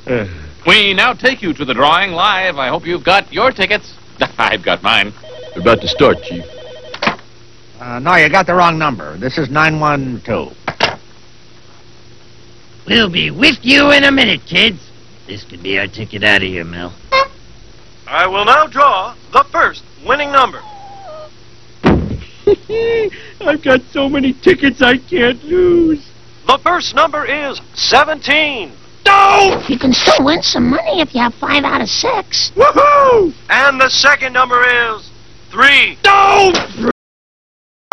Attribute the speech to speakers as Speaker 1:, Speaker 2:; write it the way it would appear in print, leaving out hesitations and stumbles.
Speaker 1: We now take you to the drawing live. I hope you've got your tickets. I've got mine.
Speaker 2: We're about to start, Chief.
Speaker 3: No, you got the wrong number. This is 912.
Speaker 4: We'll be with you in a minute, kids. This could be our ticket out of here, Mel.
Speaker 5: I will now draw the first winning number.
Speaker 2: I've got so many tickets I can't lose.
Speaker 5: The first number is 17.
Speaker 2: No!
Speaker 6: You can still win some money if you have 5 out of 6.
Speaker 2: Woohoo!
Speaker 5: And the second number is 3.
Speaker 2: No!